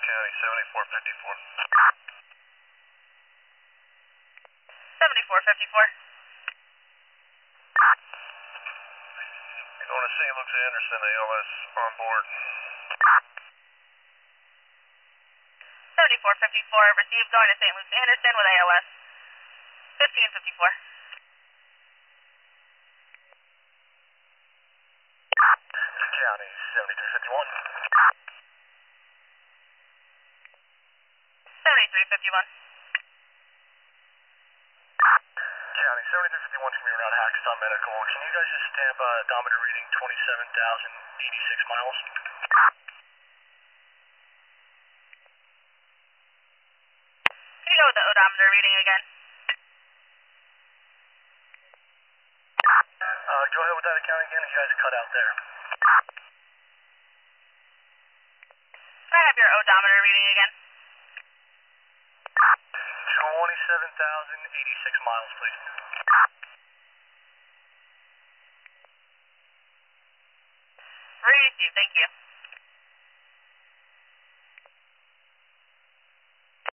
County, 7454. 7454. Going to St. Luke's Anderson, ALS on board. 7454, received, going to St. Luke's Anderson with ALS. 1554. County, 7351. 7351. County, 7351 is going to be around Hackensack Medical. Can you guys just stamp odometer reading 27,086 miles? Can you go with the odometer reading again? Go ahead with that account again. You guys cut out there. Can I have your odometer reading again? 27,086 miles, please. Received, thank you.